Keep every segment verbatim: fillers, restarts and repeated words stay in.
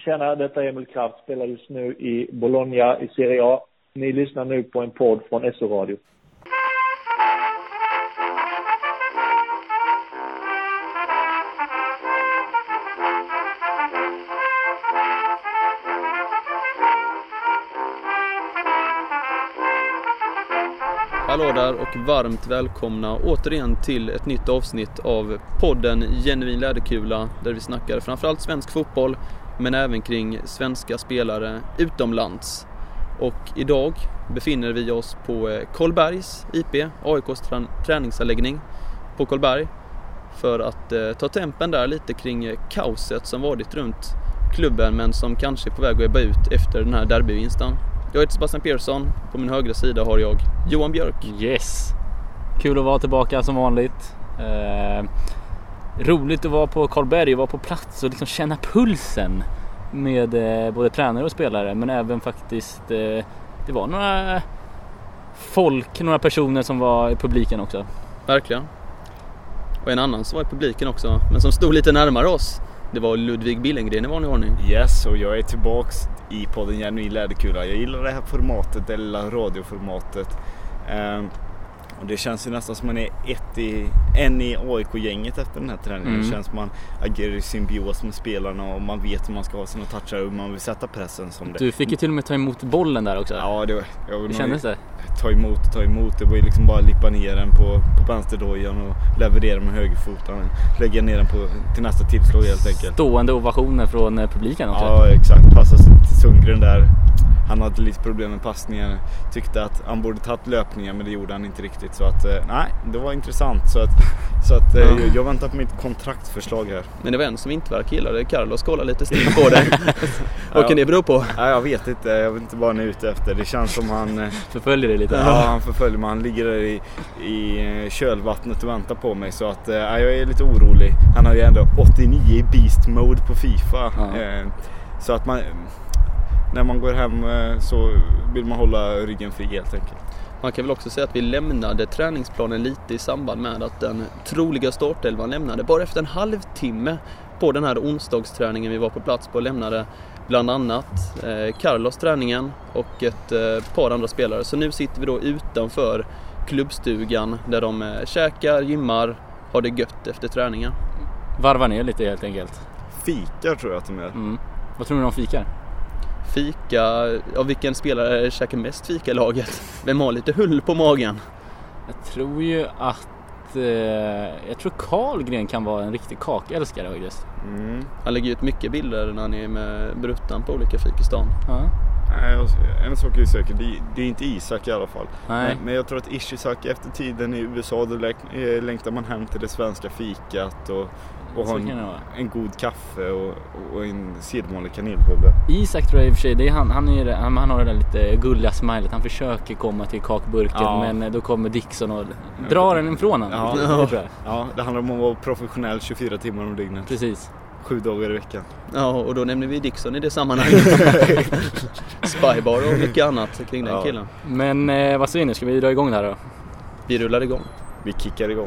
Tjena, detta är Emil Kraft, spelar just nu i Bologna i Serie A. Ni lyssnar nu på en podd från S O-radio. Hallå där och varmt välkomna återigen till ett nytt avsnitt av podden Genuin Läderkula, där vi snackar framförallt svensk fotboll men även kring svenska spelare utomlands. Och idag befinner vi oss på Karlbergs I P, A I K:s träningsanläggning på Karlberg, för att eh, ta tempen där lite kring kaoset som varit runt klubben men som kanske är på väg att ebba ut efter den här derbyvinsten. Jag heter Sebastian Persson, på min högra sida har jag Johan Björk. Yes, kul att vara tillbaka som vanligt. Eh, roligt att vara på Karlberg och vara på plats och liksom känna pulsen med eh, både tränare och spelare. Men även faktiskt, eh, det var några folk, några personer som var i publiken också. Verkligen. Och en annan som var i publiken också, men som stod lite närmare oss. Det var Ludvig Billengren i vanlig ordning. Yes, och jag är tillbaks i podden Genuin Läderkula. Jag gillar det här formatet, det lilla radioformatet. Um, och det känns ju nästan som man är ett i, en i A I K-gänget efter den här träningen. Mm. Det känns som man agerar i symbios med spelarna och man vet hur man ska ha sina touchar och man vill sätta pressen som det. Du fick ju till och med ta emot bollen där också. Ja, det var... Jag Hur kändes det? Ta emot, ta emot. Det var ju liksom bara lippa ner den på, på vänsterdojan och leverera med högerfoten. Lägga ner den på, till nästa tillslag helt enkelt. Stående ovationer från publiken också. Ja, exakt. Passas till Sundgren där. Han hade lite problem med passningar. Tyckte att han borde tagit löpningar, men det gjorde han inte riktigt. Så att, nej, det var intressant. Så att, så att ja. jag, jag väntar på mitt kontraktförslag här. Men det var en som inte verkar gilla det. Carlos kollar lite still på det. Vad kan det bero på? Ja, jag vet inte. Jag vet inte vad han är ute efter. Det känns som han... förföljer det lite. Ja, han förföljer mig. Han ligger där i, i kölvattnet och väntar på mig. Så att, ja, jag är lite orolig. Han har ju ändå åttionio i beast mode på FIFA. Ja. Så att man... När man går hem så vill man hålla ryggen fri helt enkelt. Man kan väl också säga att vi lämnade träningsplanen lite i samband med att den troliga startelvan lämnade. Bara efter en halvtimme på den här onsdagsträningen vi var på plats på lämnade bland annat eh, Carlos träningen och ett eh, par andra spelare. Så nu sitter vi då utanför klubbstugan där de eh, käkar, gymmar, har det gött efter träningen. Varvar ner lite helt enkelt. Fikar tror jag att de är. Mm. Vad tror du de fikar? Fika, av vilken spelare käkar mest fika i laget? Vem har lite hull på magen? Jag tror ju att eh, jag tror Karlgren kan vara en riktig kakälskare faktiskt. Mm. Han lägger ut mycket bilder när han är med bruttan på olika fik i stan. Ja. Nej, en sak är ju säker, det, det är inte Isak i alla fall. Nej. Men, men jag tror att Ishizak efter tiden i U S A, då längtar man hem till det svenska fikat och Och ha en, en god kaffe och, och en sedvanlig kanelbulle. Isak tror jag i och för sig, det är han, han, är, han, han har det där lite gulliga smilet. Han försöker komma till kakburken, ja. Men då kommer Dixon och drar den ifrån honom. Ja, det, ja. Det tror jag. Ja, det handlar om att vara professionell tjugofyra timmar om dygnet. Precis. Sju dagar i veckan. Ja, och då nämner vi Dixon i det sammanhanget. Spybar och mycket annat kring den ja. killen. Men eh, vad säger ni? Ska vi dra igång där då? Vi rullar igång. Vi kickar igång.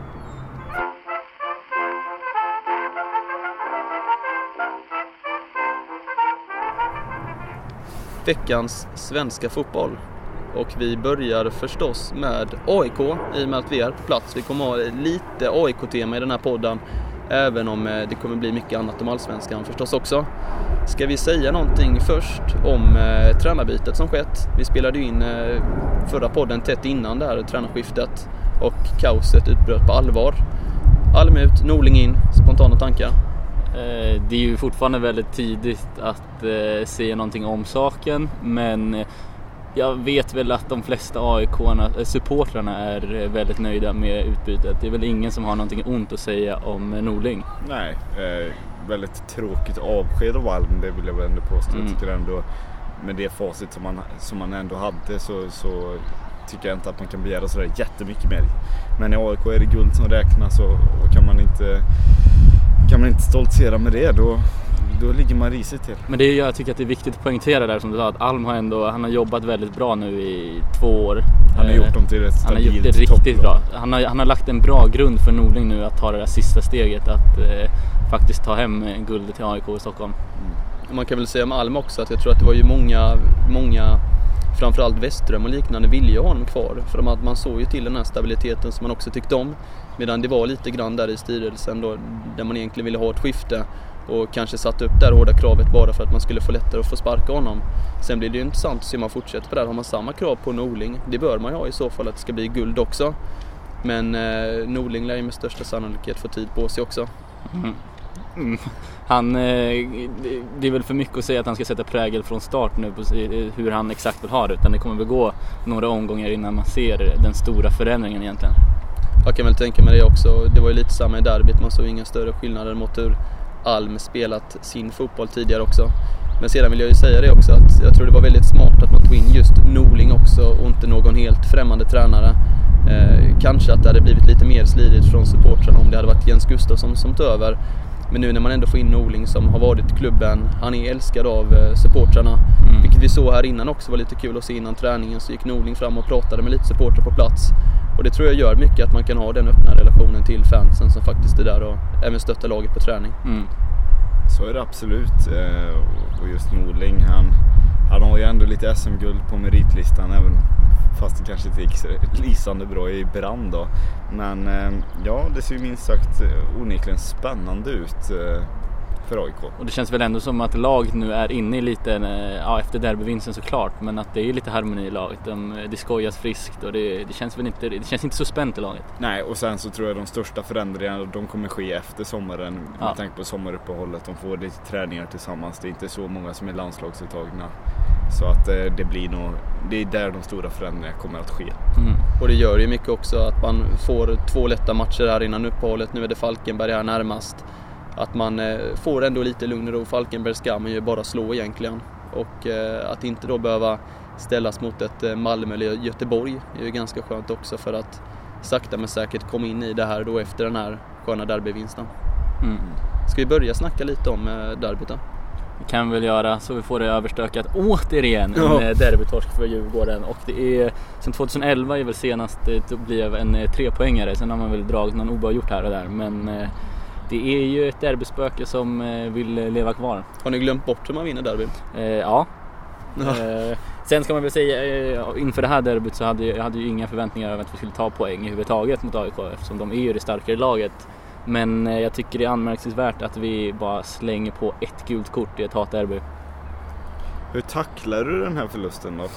Veckans svenska fotboll. Och vi börjar förstås med A I K i och med att vi är på plats. Vi kommer ha lite A I K-tema i den här podden, även om det kommer bli mycket annat om allsvenskan förstås också. Ska vi säga någonting först om eh, tränarbytet som skett? Vi spelade ju in eh, förra podden tätt innan det här tränarskiftet och kaoset utbröt på allvar. Almut, Norling in, spontana tankar? Det är ju fortfarande väldigt tidigt att eh, säga någonting om saken, men jag vet väl att de flesta A I K-arna, supportrarna är väldigt nöjda med utbytet. Det är väl ingen som har någonting ont att säga om Norling. Nej, eh, väldigt tråkigt avsked av Alm, det vill jag väl ändå påstå. Mm. Jag tycker ändå, med det facit som man, som man ändå hade så, så tycker jag inte att man kan begära sådär jättemycket mer. Men i A I K är det guld som räknas och, och kan man inte... Kan man inte stoltsera med det, då, då ligger man risigt till. Men det är, jag tycker att det är viktigt att poängtera där som du sa, att Alm har ändå, han har jobbat väldigt bra nu i två år. Han har gjort dem till ett stabilt. Han har gjort det riktigt bra. Han har, han har lagt en bra grund för Norling nu att ta det där sista steget, att eh, faktiskt ta hem guldet till A I K i Stockholm. Mm. Man kan väl säga om Alm också att jag tror att det var ju många, många framförallt Westström och liknande ville ju ha honom kvar. För att man såg ju till den här stabiliteten som man också tyckte om. Medan det var lite grann där i styrelsen då, där man egentligen ville ha ett skifte. Och kanske satt upp det här hårda kravet bara för att man skulle få lättare att få sparka honom. Sen blir det ju intressant att se om man fortsätter på det här. Har man samma krav på Norling? Det bör man ju ha i så fall att det ska bli guld också. Men eh, Norling lär ju med största sannolikhet få tid på sig också. Mm. Mm. Han, eh, det är väl för mycket att säga att han ska sätta prägel från start nu på hur han exakt vill ha det. Utan det kommer väl gå några omgångar innan man ser den stora förändringen egentligen. Jag kan väl tänka mig det också. Det var ju lite samma i derbyt. Man såg inga större skillnader mot hur Alm spelat sin fotboll tidigare också. Men sedan vill jag ju säga det också att jag tror det var väldigt smart att man tog in just Norling också och inte någon helt främmande tränare. Eh, kanske att det hade blivit lite mer slidigt från supportrarna om det hade varit Jens Gustafsson som tog över. Men nu när man ändå får in Norling som har varit i klubben, han är älskad av eh, supportrarna. Mm. Vilket vi såg här innan också var lite kul att se innan träningen, så gick Norling fram och pratade med lite supportrar på plats. Och det tror jag gör mycket att man kan ha den öppna relationen till fansen som faktiskt är där och även stöttar laget på träning. Mm. Så är det absolut. Och just Norling, han, han har ju ändå lite S M-guld på meritlistan, även fast det kanske inte gick lysande bra i brand då. Men ja, det ser ju minst sagt onekligen spännande ut för A I K. Och det känns väl ändå som att laget nu är inne i lite, ja, efter derbyvinsten såklart, men att det är lite harmoni i laget. De, det skojas friskt och det, det känns väl inte, det känns inte så spänt i laget. Nej, och sen så tror jag de största förändringarna de kommer ske efter sommaren. Med ja. tanke på sommaruppehållet, de får lite träningar tillsammans. Det är inte så många som är landslagsuttagna. Så att eh, det blir nog, det är där de stora förändringarna kommer att ske. Mm. Och det gör ju mycket också att man får två lätta matcher här innan uppehållet. Nu är det Falkenberg här närmast. Att man eh, får ändå lite lugn och ro. Falkenberg ska man ju bara slå egentligen. Och eh, att inte då behöva ställas mot ett eh, Malmö eller Göteborg är ju ganska skönt också, för att sakta men säkert komma in i det här då efter den här sköna derbyvinsten. Mm. Ska vi börja snacka lite om eh, derbyt då? Det kan vi väl göra, så vi får det överstökat återigen. En ja. derbytorsk för Djurgården. Och det är, sen tjugoelva är väl senast det blev en trepoängare. Sen har man väl dragit någon oavgjort här och där. Men eh, det är ju ett derbyspöke som eh, vill leva kvar. Har ni glömt bort hur man vinner derby? Eh, ja. ja. Eh, sen ska man väl säga, eh, inför det här derbyt så hade jag hade ju inga förväntningar över att vi skulle ta poäng i huvudtaget mot A I K, eftersom de är ju det starkare laget. Men eh, jag tycker det är anmärkningsvärt att vi bara slänger på ett gult kort i ett hatderby. Hur tacklar du den här förlusten då?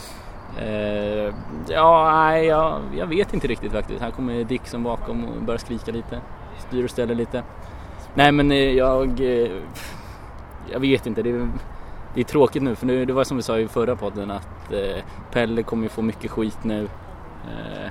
Eh, ja, nej, jag, jag vet inte riktigt faktiskt. Här kommer Dickson bakom och börjar skrika lite. Styr och ställer lite. Nej, men eh, jag eh, jag vet inte. Det är, det är tråkigt nu, för nu, det var som vi sa i förra podden att eh, Pelle kommer ju få mycket skit nu. Eh,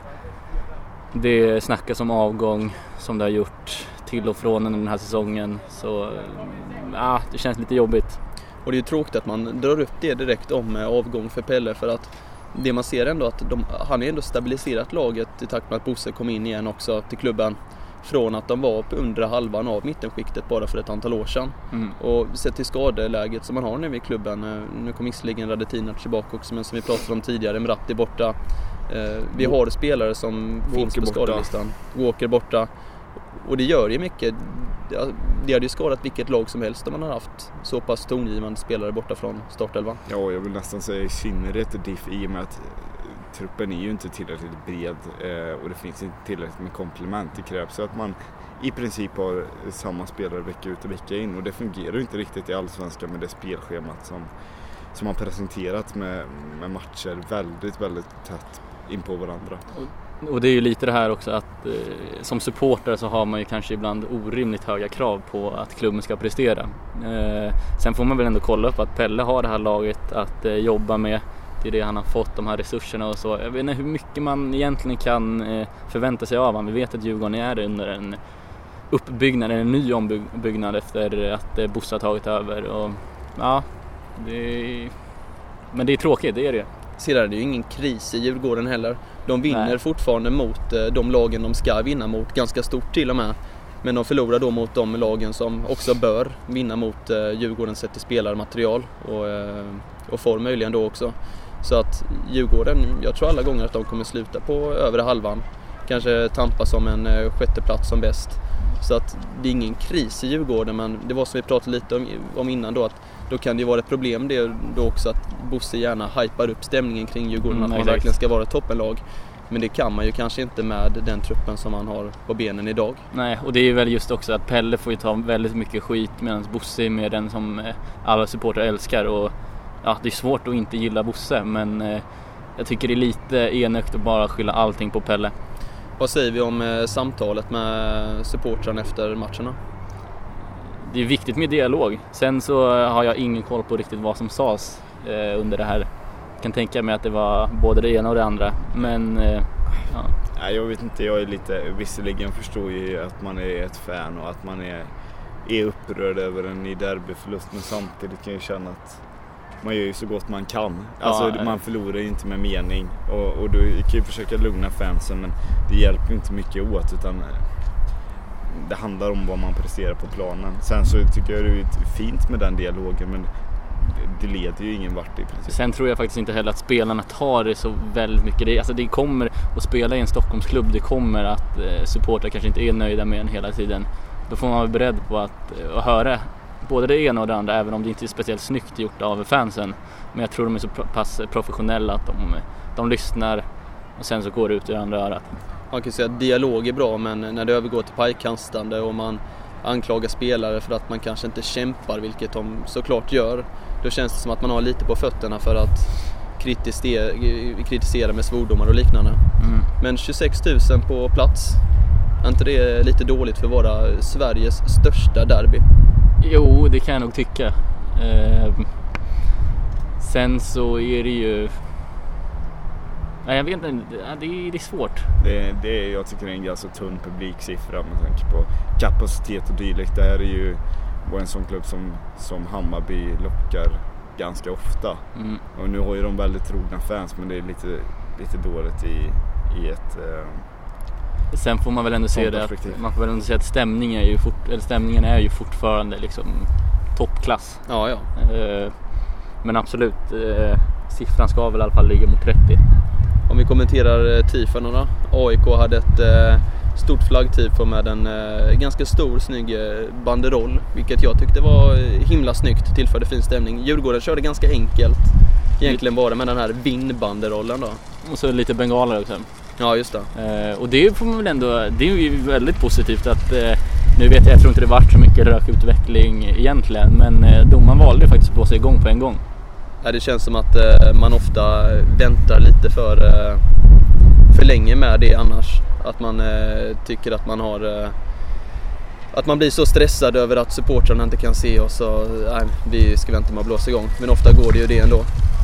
det snackas om avgång som det har gjort till och från den här säsongen. Så ja, det känns lite jobbigt. Och det är ju tråkigt att man drar upp det direkt om avgång för Pelle, för att det man ser ändå att de, han är ändå stabiliserat laget i takt med att Bosse kom in igen också till klubben, från att de var på undre halvan av mittenskiktet bara för ett antal år sedan. Mm. Och sett till skadeläget som man har nu i klubben, nu kommer visserligen Radetinac tillbaka också, men som vi pratade om tidigare, Mratti borta. Vi har spelare som Walker finns på skadelistan. Walker borta. Och det gör ju mycket. Det hade ju skadat vilket lag som helst om man har haft så pass tongivande spelare borta från startelvan. Ja, jag vill nästan säga i synnerhet D I F, i och med att truppen är ju inte tillräckligt bred och det finns inte tillräckligt med komplement. Det krävs så att man i princip har samma spelare vecka ut och vecka in, och det fungerar ju inte riktigt i Allsvenskan med det spelschemat som, som har presenterat med, med matcher väldigt, väldigt tätt in på varandra. Och det är ju lite det här också att eh, som supporter så har man ju kanske ibland orimligt höga krav på att klubben ska prestera. Eh, sen får man väl ändå kolla upp att Pelle har det här laget att eh, jobba med. Det är det han har fått, de här resurserna och så. Jag vet inte hur mycket man egentligen kan eh, förvänta sig av honom. Vi vet att Djurgården är under en uppbyggnad, en ny ombyggnad efter att eh, Bosse har tagit över. Och, ja, det är... Men det är tråkigt, det är det. Sedan är det ju ingen kris i Djurgården heller. De vinner Nej. fortfarande mot eh, de lagen de ska vinna mot, ganska stort till och med. Men de förlorar då mot de lagen som också bör vinna mot eh, Djurgården sett till spelarmaterial och, eh, och form möjligen då också. Så att Djurgården, jag tror alla gånger att de kommer sluta på övre halvan. Kanske tampa som en eh, sjätte plats som bäst. Så att det är ingen kris i Djurgården, men det var som vi pratade lite om, om innan då, att då kan det ju vara ett problem det då också att Bosse gärna hypar upp stämningen kring Djurgården, mm, att man exakt. verkligen ska vara ett toppenlag. Men det kan man ju kanske inte med den truppen som man har på benen idag. Nej, och det är ju väl just också att Pelle får ju ta väldigt mycket skit medan Bosse är med den som alla supportrar älskar. Och ja, det är svårt att inte gilla Bosse, men eh, jag tycker det är lite enögt att bara skylla allting på Pelle. Vad säger vi om eh, samtalet med supportrarna efter matcherna? Det är viktigt med dialog. Sen så har jag ingen koll på riktigt vad som sades eh, under det här. Jag kan tänka mig att det var både det ena och det andra. Men eh, ja. Nej, jag vet inte, jag är lite, visserligen förstår ju att man är ett fan och att man är, är upprörd över en i derbyförlust, men samtidigt kan jag känna att man gör ju så gott man kan. Alltså ja, man förlorar ju inte med mening. Och, och du kan ju försöka lugna fansen, men det hjälper ju inte mycket åt, utan det handlar om vad man presterar på planen. Sen så tycker jag det är fint med den dialogen, men det leder ju ingen vart i princip. Sen tror jag faktiskt inte heller att spelarna tar det så väldigt mycket. Det, alltså det kommer att spela i en Stockholmsklubb, det kommer att eh, supportrar kanske inte är nöjda med en hela tiden. Då får man vara beredd på att, eh, att höra både det ena och det andra, även om det inte är speciellt snyggt gjort av fansen. Men jag tror de är så pass professionella att de, de lyssnar och sen så går det ut i andra örat. Man kan säga att dialog är bra, men när det övergår till pajkastande och man anklagar spelare för att man kanske inte kämpar, vilket de såklart gör, då känns det som att man har lite på fötterna för att kritisera, kritisera med svordomar och liknande. Mm. Men tjugosex tusen på plats, är inte det lite dåligt för våra Sveriges största derby? Jo, det kan jag nog tycka. Eh, sen så är det ju... Nej, jag vet inte, det är, det är svårt. Det, det är, jag tycker det är en ganska tunn publiksiffra med tanke på kapacitet och dylikt. Det här är ju en sån klubb som, som Hammarby lockar ganska ofta. Mm. Och nu har ju de väldigt trogna fans, men det är lite, lite dåligt i, i ett... Eh, Sen får man väl ändå se det att, man får väl ändå se att stämningen är ju, fort, eller stämningen är ju fortfarande liksom toppklass. Ja, ja. Eh, men absolut, eh, siffran ska väl i alla fall ligga mot trettio. Om vi kommenterar tifon då. A I K hade ett eh, stort flaggtifo med en eh, ganska stor, snygg eh, banderoll, vilket jag tyckte var himla snyggt, tillförde fin stämning. Djurgården körde ganska enkelt, egentligen bara med den här vinn-banderollen då. Och så lite bengaler också. Ja, just det. Eh, och det får man väl ändå, det är ju väldigt positivt att, eh, nu vet jag, jag tror inte det varit så mycket rökutveckling egentligen, men eh, domaren valde faktiskt att blåsa igång på en gång. Ja, det känns som att eh, man ofta väntar lite för, eh, för länge med det annars. Att man eh, tycker att man har... Eh, att man blir så stressad över att supportrarna inte kan se oss och nej, vi ska vänta med att blåsa igång. Men ofta går det ju det ändå.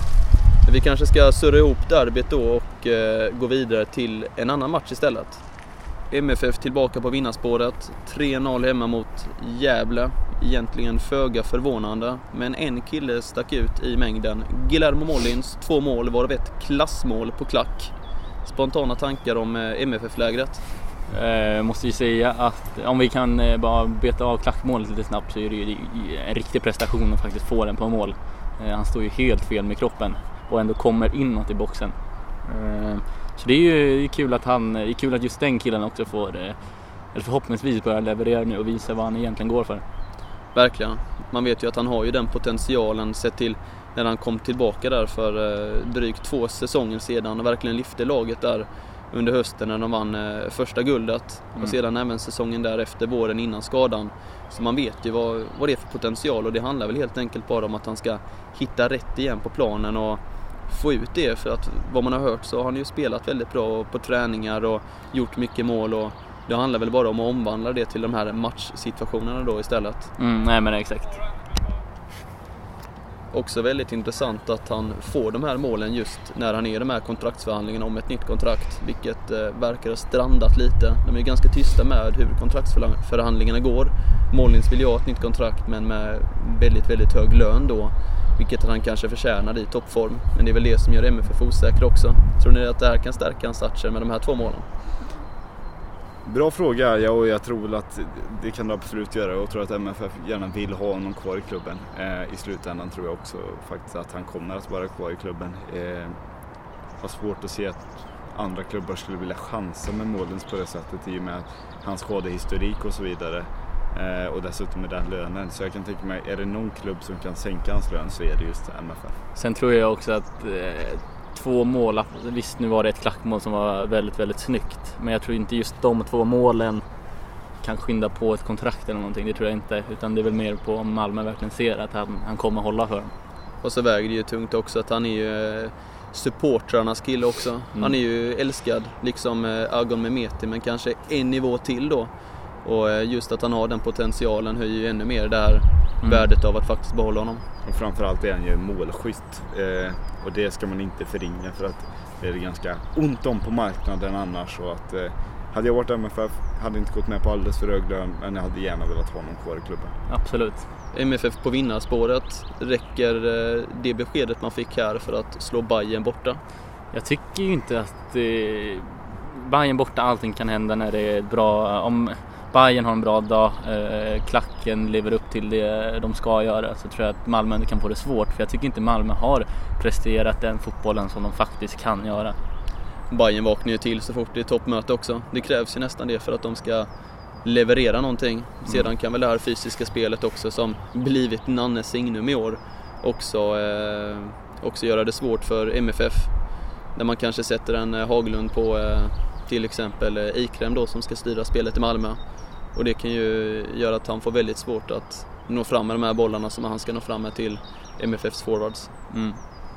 Vi kanske ska surra ihop derbyt då och eh, gå vidare till en annan match istället. M F F tillbaka på vinnarspåret. tre noll hemma mot Gävle. Egentligen föga förvånande, men en kille stack ut i mängden. Guillermo Mollins, två mål, varav ett klassmål på klack. Spontana tankar om eh, M F F-lägret? Jag måste ju säga att om vi kan eh, bara beta av klackmålet lite snabbt, så är det ju en riktig prestation att faktiskt få den på mål. Eh, han står ju helt fel med kroppen och ändå kommer inåt i boxen. Så det är ju kul att han, det är kul att just den killen också får, eller förhoppningsvis börjar leverera nu och visa vad han egentligen går för. Verkligen. Man vet ju att han har ju den potentialen sett till när han kom tillbaka där för drygt två säsonger sedan och verkligen lyfte laget där under hösten när de vann första guldet. Mm. Och sedan även säsongen där efter våren innan skadan. Så man vet ju vad, vad det är för potential, och det handlar väl helt enkelt bara om att han ska hitta rätt igen på planen och få ut det, för att vad man har hört så har han ju spelat väldigt bra på träningar och gjort mycket mål, och det handlar väl bara om att omvandla det till de här matchsituationerna då istället. Mm, nej men exakt. Också väldigt intressant att han får de här målen just när han är i de här kontraktsförhandlingarna om ett nytt kontrakt, vilket eh, verkar ha strandat lite. De är ju ganska tysta med hur kontraktsförhandlingarna går. Mollins vill ju ha ett nytt kontrakt, men med väldigt, väldigt hög lön då, vilket han kanske förtjänar i toppform. Men det är väl det som gör M F F osäker också. Tror ni att det här kan stärka hans Archer med de här två målen? Bra fråga, ja, och jag tror väl att det kan det absolut göra. Jag tror att M F F gärna vill ha honom kvar i klubben. Eh, I slutändan tror jag också faktiskt att han kommer att vara kvar i klubben. Eh, har svårt att se att andra klubbar skulle vilja chansa med Mollins på det sättet, i och med hans skadehistorik och så vidare. Eh, och dessutom med den lönen. Så jag kan tänka mig, är det någon klubb som kan sänka hans lön så är det just M F F. Sen tror jag också att eh, två mål, visst nu var det ett klackmål som var väldigt, väldigt snyggt. Men jag tror inte just de två målen kan skynda på ett kontrakt eller någonting. Det tror jag inte. Utan det är väl mer på om Malmö verkligen ser att han, han kommer hålla för dem. Och så väger det ju tungt också att han är ju eh, supportrarnas kille också. Mm. Han är ju älskad, liksom eh, Agon Mehmeti, men kanske en nivå till då. Och eh, just att han har den potentialen höjer ju ännu mer det här mm. värdet av att faktiskt behålla honom. Och framförallt är han ju målskytt. Eh, och det ska man inte förringa för att det är det ganska ont om på marknaden annars. Och att, eh, hade jag varit M F F hade inte gått med på alldeles för hög lön, men jag hade gärna velat ha honom kvar i klubben. Absolut. M F F på vinnarspåret, räcker eh, det beskedet man fick här för att slå Bayern borta? Jag tycker ju inte att eh, Bayern borta, allting kan hända när det är bra. Om Bayern har en bra dag, eh, klacken lever upp till det de ska göra, så tror jag att Malmö kan få det svårt. För jag tycker inte Malmö har presterat den fotbollen som de faktiskt kan göra. Bayern vaknar ju till så fort det är toppmöte också. Det krävs ju nästan det för att de ska leverera någonting. Sedan mm. kan väl det här fysiska spelet också, som blivit Nannes signum i år, också, eh, också göra det svårt för M F F. När man kanske sätter en eh, Haglund på eh, till exempel eh, Ikrem då, som ska styra spelet i Malmö. Och det kan ju göra att han får väldigt svårt att nå fram med de här bollarna som han ska nå fram med till M F Fs forwards. Mm.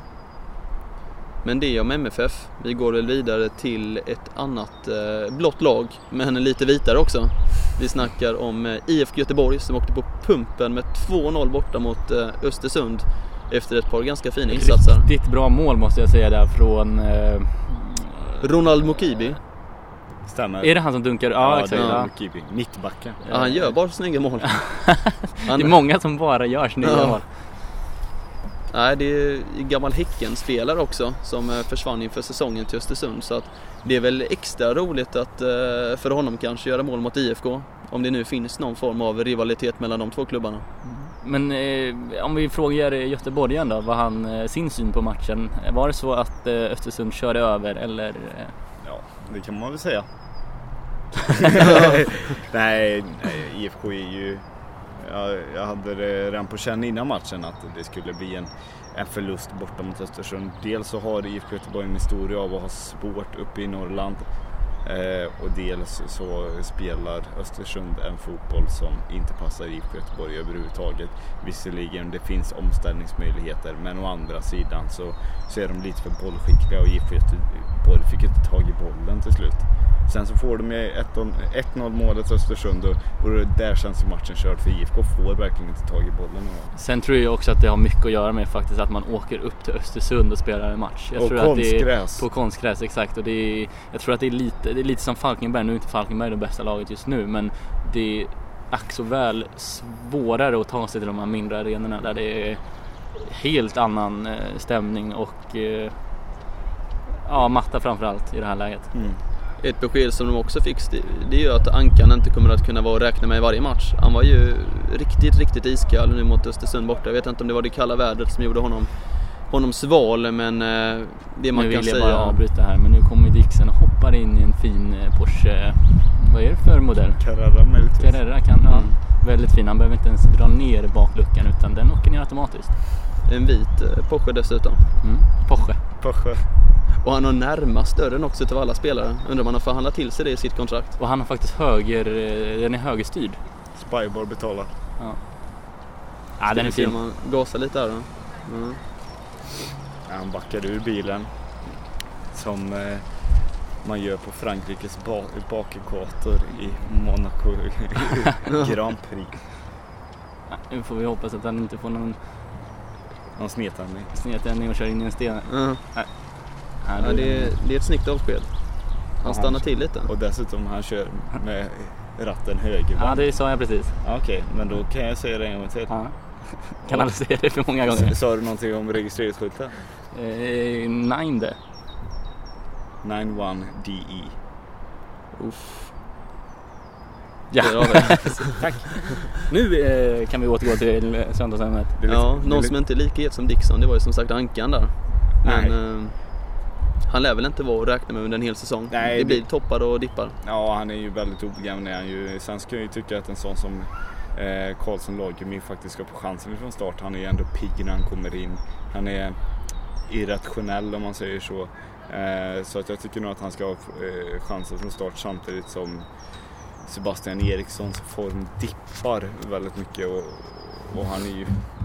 Men det om M F F. Vi går väl vidare till ett annat eh, blått lag, men lite vitare också. Vi snackar om eh, I F K Göteborg som åkte på pumpen med två noll borta mot eh, Östersund efter ett par ganska fina insatser. Riktigt bra mål måste jag säga där från eh, Ronald Mokibi. Stämmer. Är det han som dunkar? Ja, ja exakt. Ja. Mokibi, mittbacken. Ja, han gör bara snygga mål. Han... Det är många som bara gör snygga ja. mål. Nej, det är gammal Häcken-spelare också som försvann inför säsongen till Östersund, så att det är väl extra roligt att för honom kanske göra mål mot I F K, om det nu finns någon form av rivalitet mellan de två klubbarna. Men eh, om vi frågar Göteborgen då, vad han eh, sin syn på matchen, var det så att eh, Östersund körde över eller? Eh... Ja, det kan man väl säga. nej, nej, I F K är ju... Jag, jag hade det redan på känn innan matchen att det skulle bli en, en förlust borta mot Östersund. Dels så har I F K Göteborg en historia av att ha svårt uppe i Norrland. Eh, och dels så spelar Östersund en fotboll som inte passar I F K Göteborg överhuvudtaget. Visserligen det finns omställningsmöjligheter, men å andra sidan så, så är de lite för bollskickliga och I F K Göteborg fick inte tag i bollen till slut. Sen så får de ett noll målet Östersund och, och där känns matchen körd, för I F K får verkligen inte tag i bollen. Sen tror jag också att det har mycket att göra med faktiskt att man åker upp till Östersund och spelar en match. Jag och tror konstgräs. Att det är, på konstgräs, exakt. Och det är, jag tror att det är, lite, det är lite som Falkenberg. Nu är inte Falkenberg det bästa laget just nu, men det är ack så väl svårare att ta sig till de här mindre arenorna där det är helt annan stämning och ja, matta framförallt i det här läget. Mm. Ett besked som de också fick, det är ju att Ankan inte kommer att kunna vara att räkna med i varje match. Han var ju riktigt, riktigt iskall nu mot Östersund borta. Jag vet inte om det var det kalla vädret som gjorde honom, honom sval, men det man nu kan säga... Nu vill jag bara avbryta här, men nu kommer Dixon och hoppar in i en fin Porsche. Vad är det för modell? Carrera möjligtvis. Carrera kan, ja. Mm. Väldigt fin, han behöver inte ens dra ner bakluckan utan den åker ner automatiskt. En vit Porsche dessutom. Mm. Porsche. Porsche. Och han har närmast dörren också till alla spelare. Undrar om han har förhandlat till sig det i sitt kontrakt. Och han har faktiskt höger, den är högerstyrd. Spybar betalar. Ja, ja den är fin. Man gasar lite där då. Mm. Ja, han backade ur bilen. Som eh, man gör på Frankrikes ba- bakgator i Monaco Grand Prix. Ja, nu får vi hoppas att han inte får någon... Någon snedtändning. Snedtändning och kör in i en sten. Mm. Nej. Ja, det, är, det är ett snyggt avspel. Han ja, stannar till lite. Och dessutom han kör med ratten höger. Ja, det sa jag precis. Okej, okay, men då kan jag säga det en gång till. Ja. Kan ja. Alla säga det för många gånger. Sa du någonting om registreringsskylten? Eh, nine det. nio ett D E. Uff. Ja, tack. Nu eh, kan vi återgå till söndagsämnet. Ja, någon som inte är lika het som Dixon, det var ju som sagt Ankan där. Men, eh, Han lär väl inte vara att räkna med under en hel säsong. Nej, det blir det... toppar och dippar. Ja, han är ju väldigt ojämn. Är han ju. Sen ska jag ju tycka att en sån som eh, Karlsson Lagermy faktiskt ska få chansen från start. Han är ju ändå pigg när han kommer in. Han är irrationell om man säger så. Eh, så att jag tycker nog att han ska ha eh, chansen från start samtidigt som Sebastian Erikssons form dippar väldigt mycket. Och, och han är ju...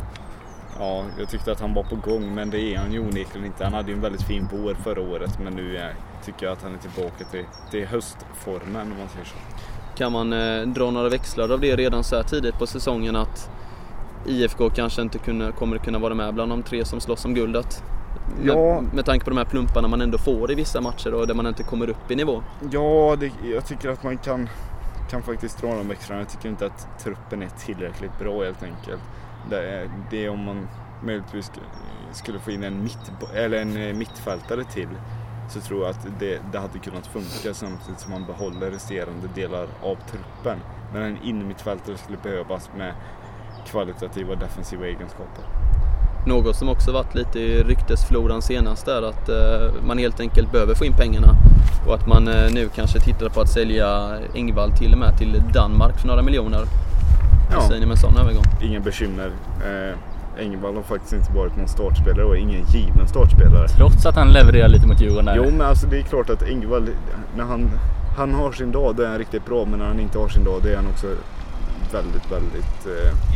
Ja, jag tyckte att han var på gång, men det är han ju onekligen inte. Han hade ju en väldigt fin vår förra året, men nu är, tycker jag att han är tillbaka till, till höstformen om man säger så. Kan man eh, dra några växlar av det redan så här tidigt på säsongen att I F K kanske inte kunna, kommer kunna vara med bland de tre som slåss om guldet? Med, ja. med tanke på de här plumparna man ändå får i vissa matcher och där man inte kommer upp i nivå. Ja, det, jag tycker att man kan, kan faktiskt dra de växlarna. Jag tycker inte att truppen är tillräckligt bra helt enkelt. Det är, det är om man möjligtvis skulle få in en, mitt, eller en mittfältare till, så tror jag att det, det hade kunnat funka samtidigt som man behåller resterande delar av truppen. Men en innermittfältare skulle behövas med kvalitativa defensiva egenskaper. Något som också varit lite i ryktesfloran senast är att eh, man helt enkelt behöver få in pengarna och att man eh, nu kanske tittar på att sälja Engvall till och med till Danmark för några miljoner. Vad säger ni med en sån övergång? Ingen bekymmer. Eh, Engvall har faktiskt inte varit någon startspelare och ingen given startspelare. Trots att han levererar lite mot Djurgården där. Jo, men alltså det är klart att Engvall, när han, han har sin dag, då är han riktigt bra, men när han inte har sin dag, då är han också väldigt, väldigt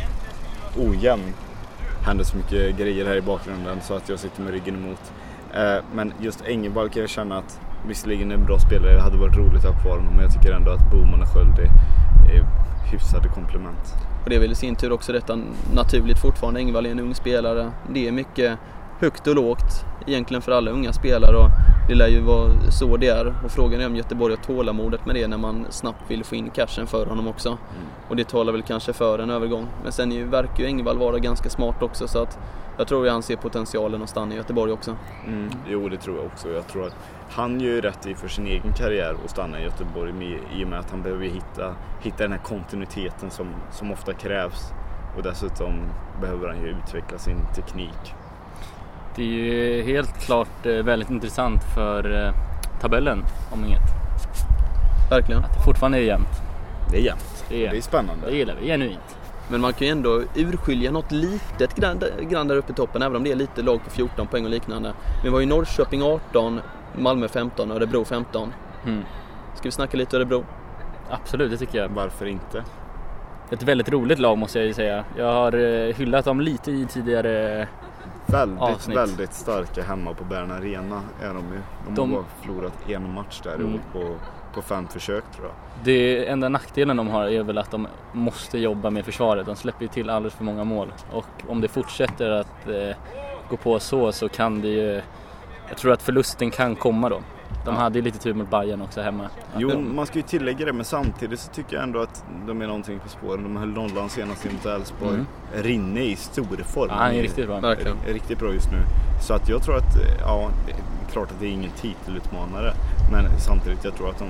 eh, ojämn. Händer så mycket grejer här i bakgrunden så att jag sitter med ryggen emot. Eh, men just Engvall kan jag känna att visserligen är en bra spelare, det hade varit roligt att ha kvar honom, men jag tycker ändå att Boman och Sköld är, är hyfsade komplement. Och det är väl i sin tur också detta naturligt fortfarande. Engvall är en ung spelare. Det är mycket högt och lågt egentligen för alla unga spelare och det lär ju vara så det är. Och frågan är om Göteborg har tålamodet med det när man snabbt vill få in cashen för honom också. Mm. Och det talar väl kanske för en övergång. Men sen ju, verkar ju Engvall vara ganska smart också, så att jag tror att han ser potentialen att stanna i Göteborg också. Mm. Jo, det tror jag också. Jag tror att han gör ju rätt i för sin egen karriär att stanna i Göteborg med, i och med att han behöver hitta, hitta den här kontinuiteten som, som ofta krävs. Och dessutom behöver han ju utveckla sin teknik. Det är ju helt klart väldigt intressant för eh, tabellen om inget. Verkligen. Att det fortfarande är jämnt. Det är jämnt. Det är, jämnt. Det är spännande. Det gillar vi genuint. Men man kan ju ändå urskilja något litet grann, grann där uppe i toppen, även om det är lite lag på fjorton poäng och liknande. Vi var ju Norrköping arton, Malmö femton och Örebro femton. Mm. Ska vi snacka lite Örebro? Absolut, det tycker jag. Varför inte? Ett väldigt roligt lag måste jag ju säga. Jag har hyllat dem lite i tidigare Väldigt, avsnitt. väldigt starka hemma på Bern Arena är de ju. De, de har bara förlorat en match där mm. på, på fem försök tror jag. Det enda nackdelen de har är väl att de måste jobba med försvaret. De släpper ju till alldeles för många mål. Och om det fortsätter att eh, gå på så så kan det ju... Jag tror att förlusten kan komma då. De ja. hade ju lite tur mot Bayern också hemma. Jo, man ska ju tillägga det, men samtidigt så tycker jag ändå att de är någonting på spåren. De höll London senast mot Elfsborg. Mm. Rinne i stor form. Ja, han är riktigt bra. Är, är riktigt bra just nu. Så att jag tror att, ja, det är klart att det är ingen titelutmanare. Men samtidigt, jag tror att de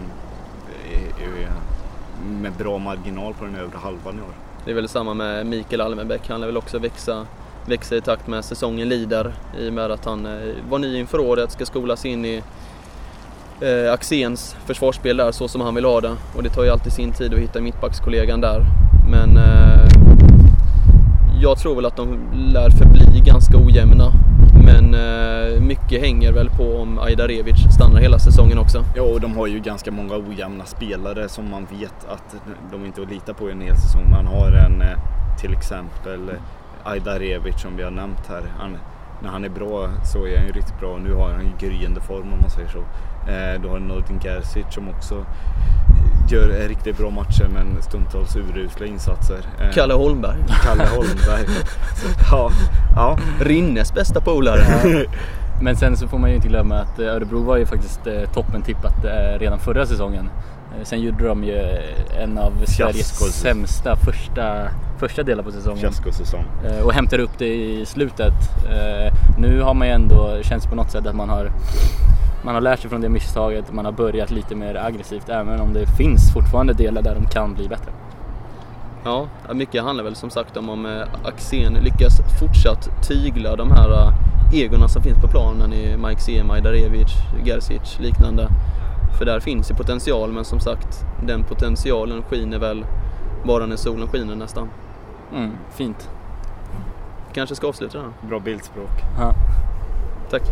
är, är med bra marginal på den övre halvan i år. Det är väl samma med Mikael Almenbäck. Han är väl också växa, växa i takt med säsongen lider. I och med att han var ny inför året, ska skolas in i Eh, Axéns försvarsspel där så som han vill ha det, och det tar ju alltid sin tid att hitta mittbackskollegan där, men eh, jag tror väl att de lär förbli ganska ojämna, men eh, mycket hänger väl på om Ajdarevic stannar hela säsongen också. Ja, och de har ju ganska många ojämna spelare som man vet att de inte att lita på i en hel säsong. Man har en eh, till exempel Ajdarevic som vi har nämnt här. Han, när han är bra så är han ju riktigt bra. Nu har han ju gryende form om man säger så. Eh, då har Nordin Gerzic som också gör riktigt bra matcher men stundtals urusla insatser. Eh, Kalle Holmberg. Kalle Holmberg. ja, ja. Rinnes bästa polare. Men sen så får man ju inte glömma att Örebro var ju faktiskt eh, toppen tippat eh, redan förra säsongen. Eh, sen gjorde de ju en av Sveriges Fiasko. sämsta första, första delar på säsongen. Fiaskosäsong. Eh, och hämtade upp det i slutet. Eh, nu har man ju ändå, känns på något sätt att man har Man har lärt sig från det misstaget. Man har börjat lite mer aggressivt, även om det finns fortfarande delar där de kan bli bättre. Ja, mycket handlar väl som sagt om om Axén lyckas fortsatt tygla de här egorna som finns på planen i Mike Sema, Majdarevic, Gerzic, liknande. För där finns ju potential, men som sagt, den potentialen skiner väl bara när solen skiner nästan. Mm, fint. Kanske ska avsluta den. Bra bildspråk. Ja. Tack.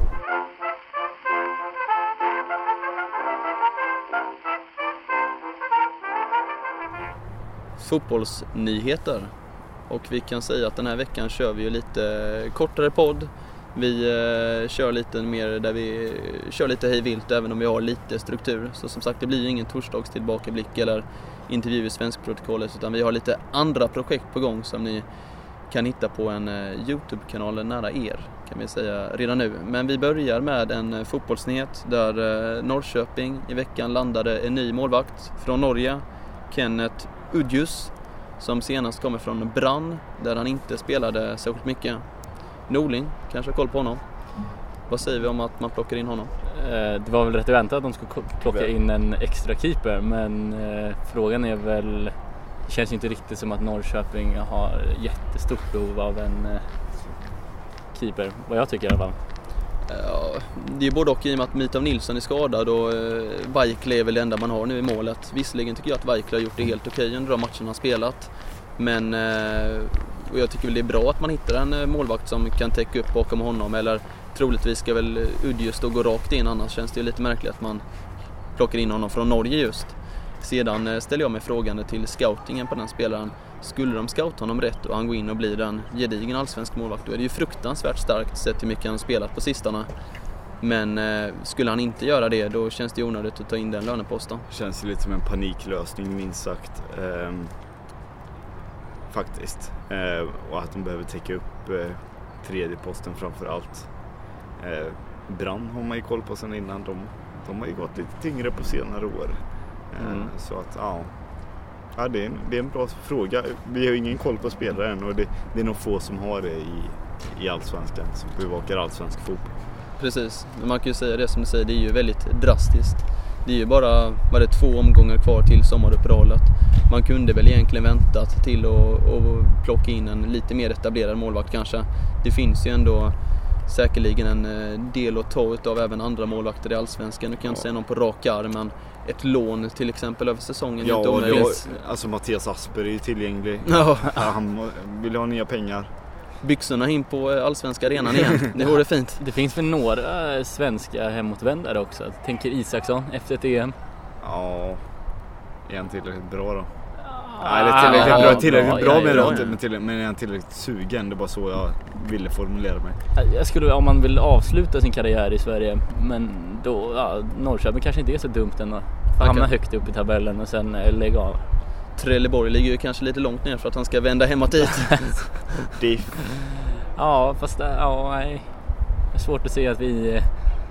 Fotbollsnyheter. Och vi kan säga att den här veckan kör vi ju lite kortare podd. Vi eh, kör lite mer där vi kör lite hejvilt även om vi har lite struktur. Så som sagt, det blir ju ingen torsdags tillbakablick eller intervju i Svenskprotokollet, utan vi har lite andra projekt på gång som ni kan hitta på en eh, YouTube-kanal nära er, kan vi säga redan nu. Men vi börjar med en eh, fotbollsnyhet där eh, Norrköping i veckan landade en ny målvakt från Norge, Kenneth Udjus, som senast kommer från Brann där han inte spelade särskilt mycket. Norling, kanske har koll på honom. Vad säger vi om att man plockar in honom? Eh, det var väl rätt väntat att de skulle plocka in en extra keeper, men eh, frågan är väl, det känns ju inte riktigt som att Norrköping har jättestort behov av en eh, keeper, vad jag tycker i alla fall. Ja, det är både och i och med att Mitov Nilsson är skadad och eh, Weikle är väl det enda man har nu i målet. Visserligen tycker jag att Weikle har gjort det helt okej under de matcherna han spelat. Men eh, och jag tycker väl det är bra att man hittar en eh, målvakt som kan täcka upp bakom honom. Eller troligtvis ska väl Udjus då gå rakt in, annars känns det ju lite märkligt att man plockar in honom från Norge just. Sedan eh, ställer jag mig frågande till scoutingen på den spelaren. Skulle de scouta honom rätt och han går in och blir den gedigen allsvensk målvakt, då är det ju fruktansvärt starkt sett hur mycket han har spelat på sistone. Men eh, skulle han inte göra det, då känns det onödigt att ta in den löneposten. Känns ju lite som en paniklösning minst sagt. Ehm, faktiskt. Ehm, och att de behöver täcka upp eh, tredje posten framför allt. Ehm, Brann har man ju koll på sen innan. De, de har ju gått lite tyngre på senare år. Ehm, mm. Så att ja... Ja, det är, en, det är en bra fråga. Vi har ingen koll på spelaren och det, det är nog få som har det i, i allsvenskan, som bevakar allsvensk fotboll. Precis, men man kan ju säga det som du säger, det är ju väldigt drastiskt. Det är ju bara var det två omgångar kvar till sommaruppehållet. Man kunde väl egentligen väntat till att plocka in en lite mer etablerad målvakt kanske. Det finns ju ändå säkerligen en del att ta av även andra målvakter i allsvenskan. Nu kan jag inte säga någon på rak arm, men ett lån till exempel över säsongen. Ja, och då, alltså Mattias Asper är ju tillgänglig. Ja. Han vill ha nya pengar. Byxorna in på allsvenska arenan igen. Det vore fint. Det finns väl några svenska hemåtvändare också. Jag tänker Isaksson efter ett E M. Ja, är han tillräckligt bra då? Nej, det är tillräckligt ja, bra, tillräckligt bra, bra med ja, ja. Men, till, men är han tillräckligt sugen? Det är bara så jag ville formulera mig. Jag skulle, om man vill avsluta sin karriär i Sverige, men då, ja, Norrköping kanske inte är så dumt ändå. Hamna högt upp i tabellen och sen lägga av. Trelleborg ligger ju kanske lite långt ner för att han ska vända hemåt dit. det. Ja, fast ja, nej. Det är svårt att se att vi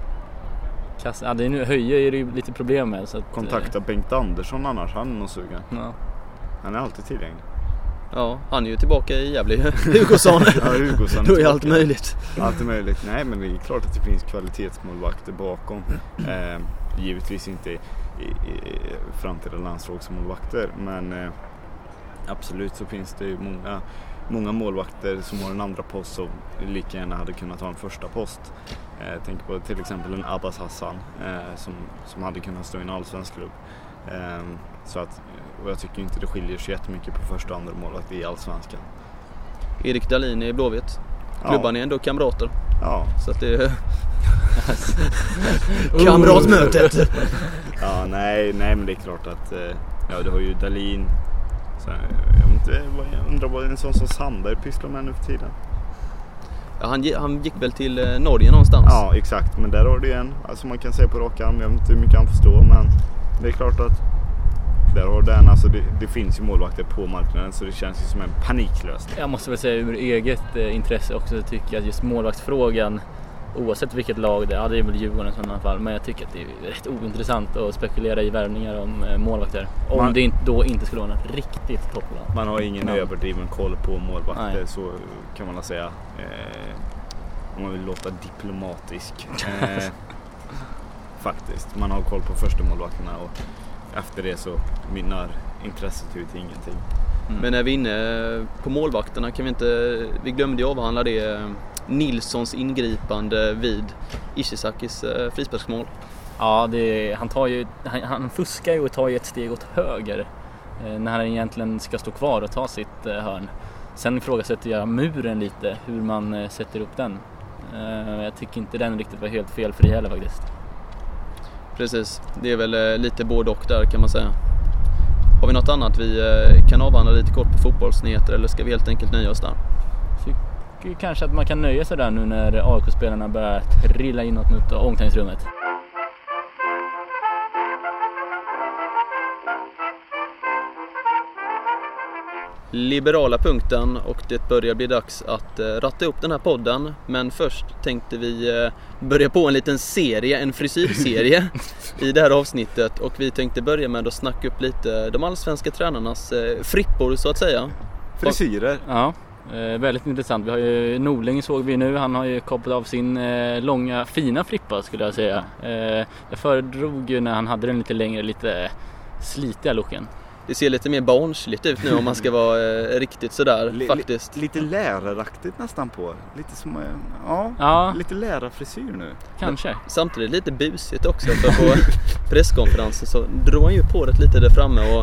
kast, ja, det är nu höjer är det ju lite problem med så att, kontakta Bengt Andersson annars, han är nog sugen. Ja. Han är alltid tillgänglig. Ja, han är ju tillbaka i Gävle. Hugosson. Ja, Hugosson. Då är allt möjligt. Allt är möjligt. Nej, men det är klart att det finns kvalitetsmålvakter bakom. Eh, givetvis inte i, i, i framtida landslagsmålvakter, men eh, absolut så finns det ju många, många målvakter som har en andra post som lika gärna hade kunnat ha en första post. Eh, jag tänker på till exempel en Abbas Hassan eh, som, som hade kunnat stå i en allsvensk klubb. Eh, så att, och jag tycker inte det skiljer sig jättemycket på första och andra målvakt i allsvenskan. Erik Dahlin är i Blåvitt. Klubban ja. Är ändå kamrater. Ja. Så att det är kamratmötet. Ja, nej, nej, men det är klart att ja, du har ju Dahlin. Så jag, inte, jag undrar vad en sån som Sandberg pysslar med nu för tiden. Ja, han, han gick väl till eh, Norge någonstans. Ja, exakt. Men där har du en, alltså man kan säga på raka arm, jag vet inte hur mycket han förstår, men det är klart att där har den, alltså det, det finns ju målvakter på marknaden, så det känns ju som en paniklösning. Jag måste väl säga ur eget eh, intresse också, tycker jag att just målvaktsfrågan, oavsett vilket lag det är, ja, det är väl Djurgården i sådana fall, men jag tycker att det är rätt ointressant att spekulera i värvningar om eh, målvakter. Om man, det inte, då inte skulle vara något riktigt topplag. Man har ingen ja. överdriven koll på målvakter. Nej. Så kan man säga. Eh, om man vill låta diplomatisk. Eh, faktiskt. Man har koll på första målvakterna och efter det så minnar intresset ut till ingenting. Mm. Men när vi är inne på målvakterna kan vi inte, vi glömde ju avhandla det Nilssons ingripande vid Ishizakis eh, frisparksmål. Ja, det, han, tar ju, han, han fuskar ju och tar ju ett steg åt höger eh, när han egentligen ska stå kvar och ta sitt eh, hörn. Sen ifrågasätter jag muren lite, hur man eh, sätter upp den. Eh, jag tycker inte den riktigt var helt felfri heller faktiskt. Precis, det är väl eh, lite både och där kan man säga. Har vi något annat vi eh, kan avhandla lite kort på fotbollsnyheter, eller ska vi helt enkelt nöja oss där? Tycker kanske att man kan nöja sig där nu när A I K-spelarna börjar trilla inåt mot omklädningsrummet. Liberala punkten, och det börjar bli dags att eh, ratta upp den här podden. Men först tänkte vi eh, börja på en liten serie, en frisyrserie i det här avsnittet. Och vi tänkte börja med att snacka upp lite de allsvenska tränarnas eh, frippor så att säga. Frisyrer. Ja, eh, väldigt intressant. Vi har ju Norling såg vi nu, han har ju kopplat av sin eh, långa fina frippa skulle jag säga. Eh, jag föredrog ju när han hade den lite längre, lite slitiga looken. Det ser lite mer barnsligt ut nu om man ska vara eh, riktigt sådär L- faktiskt. Lite läraraktigt nästan på. Lite som, eh, ja, Ja. lite lärarfrisyr nu. Kanske. Samtidigt lite busigt också, för på presskonferensen så drog han ju på det lite där framme och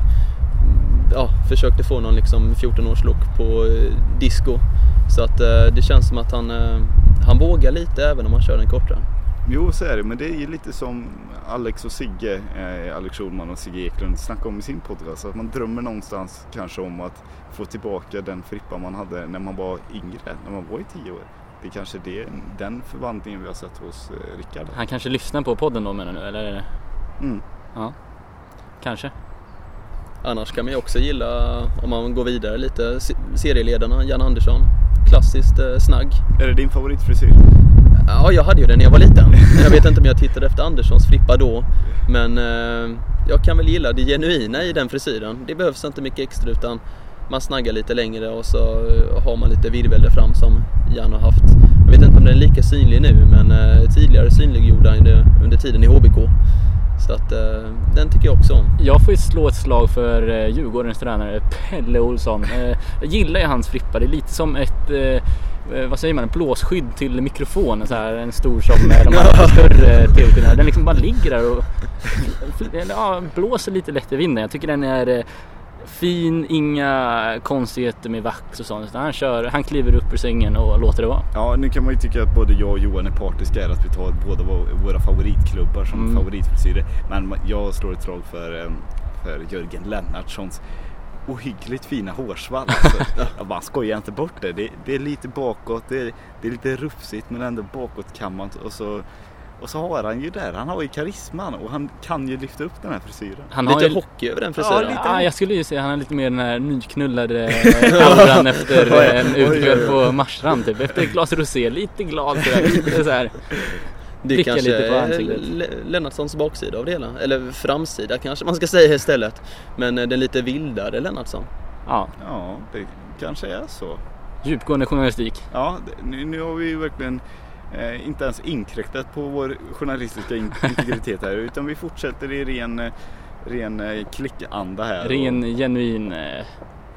ja, försökte få någon liksom fjorton-års look på eh, disco. Så att eh, det känns som att han, eh, han vågar lite även om han kör den korta. Jo, så är det, men det är ju lite som Alex och Sigge, eh, Alex Schulman och Sigge Eklund snackar om i sin podcast. Att man drömmer någonstans kanske om att få tillbaka den frippa man hade när man var yngre, när man var i tio år. Det är kanske det, den förvandlingen vi har sett hos eh, Rickard. Han kanske lyssnar på podden då menar nu, eller? Mm. Ja, kanske. Annars kan man ju också gilla, om man går vidare lite, serieledarna, Jan Andersson. Klassiskt eh, snagg. Är det din favoritfrisyr? Ja, jag hade ju den när jag var liten. Jag vet inte om jag tittade efter Anderssons frippa då. Men eh, jag kan väl gilla det genuina i den frisyren. Det behövs inte mycket extra, utan man snaggar lite längre och så har man lite virvel där fram som Jan har haft. Jag vet inte om den är lika synlig nu, men eh, tidigare synliggjorde han det under tiden i H B K. Så att eh, den tycker jag också om. Jag får ju slå ett slag för eh, Djurgårdens tränare Pelle Olsson. Eh, jag gillar ju hans frippa. Det är lite som ett eh, vad säger man, en blåsskydd till mikrofonen, så här en stor som eh, de här större tv-skärmarna. Den liksom bara ligger där och ja, blåser lite lätt i vinden. Jag tycker den är eh, fin, inga konstigheter med vax och sånt. Han kör, han kliver upp ur sängen och låter det vara. Ja, nu kan man ju tycka att både jag och Johan är partiska, är att vi tar båda våra favoritklubbar som mm. favoritfrisyrer. Men jag slår ett slag för, för Jörgen Lennartssons ohyggligt fina hårsvall. Alltså, jag bara skojar inte bort det. det. Det är lite bakåt, det är, det är lite rufsigt men ändå bakåtkammat. Och så, och så har han ju där, han har ju karisman och han kan ju lyfta upp den här frisyren. Han har lite ju hockey över den frisyren. Ja, lite ja, jag skulle ju säga han är lite mer den här nyknullade auran efter en utkväll på Marstrand typ. Efter ett glas rosé, lite glad lite så här. Det kanske lite på är Lennartssons baksida av det hela. Eller framsida kanske man ska säga istället. Men den lite vildare Lennartsson. Ja, ja det kanske är så. Djupgående journalistik. Ja, nu, nu har vi ju verkligen eh, inte ens inkräktat på vår journalistiska integritet här. Utan vi fortsätter i ren, ren eh, klickanda här. Ren, och... genuin eh,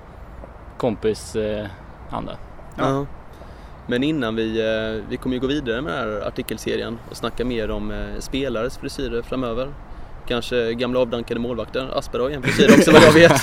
kompisanda. Eh, ja. ja. Men innan vi, vi kommer ju gå vidare med den här artikelserien och snacka mer om spelares frisyrer framöver. Kanske gamla avdankade målvakter. Asper har en frisyr också vad jag vet.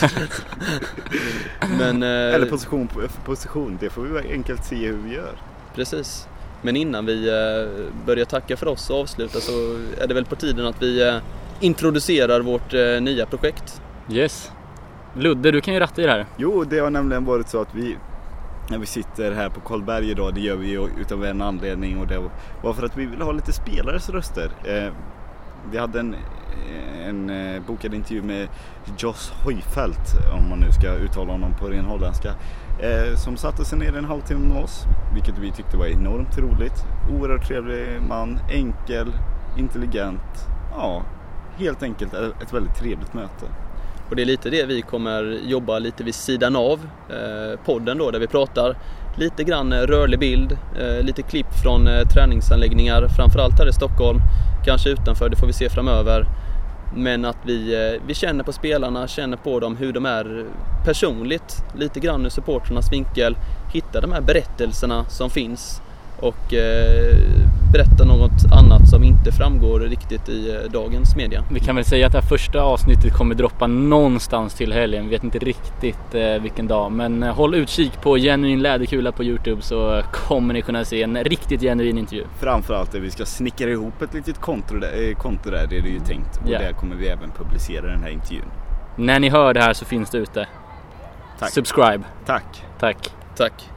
Men, Eller position för position, det får vi enkelt se hur vi gör. Precis. Men innan vi börjar tacka för oss och avsluta så är det väl på tiden att vi introducerar vårt nya projekt. Yes. Ludde, du kan ju ratta i det här. Jo, det har nämligen varit så att vi... När vi sitter här på Karlberg idag, det gör vi ju utav en anledning, och det var för att vi ville ha lite spelares röster. Eh, vi hade en, en eh, bokad intervju med Joss Højfeldt, om man nu ska uttala honom på ren holländska, eh, som satte sig ner en halvtimme med oss, vilket vi tyckte var enormt roligt. Oerhört trevlig man, enkel, intelligent, ja, helt enkelt ett väldigt trevligt möte. Och det är lite det vi kommer jobba lite vid sidan av eh, podden då, där vi pratar lite grann rörlig bild, eh, lite klipp från eh, träningsanläggningar, framförallt här i Stockholm, kanske utanför, det får vi se framöver. Men att vi, eh, vi känner på spelarna, känner på dem hur de är personligt, lite grann ur supporternas vinkel, hittar de här berättelserna som finns och eh, berätta något annat som inte framgår riktigt i eh, dagens media. Vi kan väl säga att det här första avsnittet kommer droppa någonstans till helgen. Vi vet inte riktigt eh, vilken dag, men eh, håll utkik på Genuin Läderkula på YouTube, så kommer ni kunna se en riktigt genuin intervju. Framförallt det vi ska snickra ihop ett litet konto där, eh, konto där det är det ju tänkt, och Yeah. där kommer vi även publicera den här intervjun. När ni hör det här så finns det ute. Tack. Subscribe. Tack. Tack. Tack.